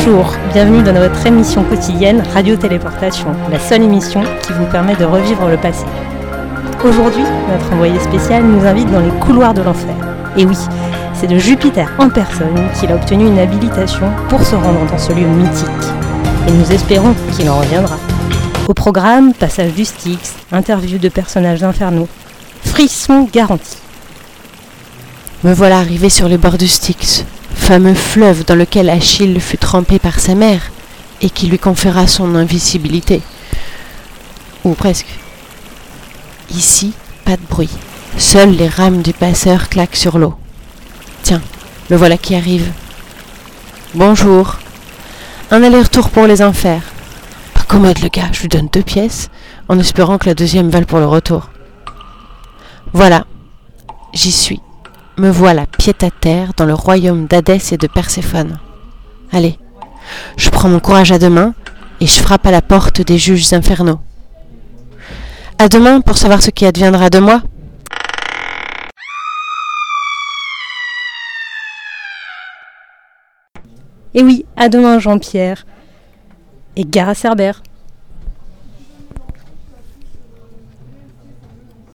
Bonjour, bienvenue dans notre émission quotidienne Radio Téléportation, la seule émission qui vous permet de revivre le passé. Aujourd'hui, notre envoyé spécial nous invite dans les couloirs de l'enfer. Et oui, c'est de Jupiter en personne qu'il a obtenu une habilitation pour se rendre dans ce lieu mythique. Et nous espérons qu'il en reviendra. Au programme, passage du Styx, interview de personnages infernaux, frissons garantis. Me voilà arrivé sur les bords du Styx, fameux fleuve dans lequel Achille fut trempé par sa mère et qui lui conféra son invisibilité. Ou presque. Ici, pas de bruit. Seules les rames du passeur claquent sur l'eau. Tiens, le voilà qui arrive. Bonjour. Un aller-retour pour les enfers. Pas commode le gars, je lui donne 2 pièces, en espérant que la deuxième vale pour le retour. Voilà, j'y suis. Me voilà pied-à-terre dans le royaume d'Hadès et de Perséphone. Allez, je prends mon courage à 2 mains et je frappe à la porte des juges infernaux. À demain pour savoir ce qui adviendra de moi. Et oui, à demain Jean-Pierre. Et gare à Cerbère.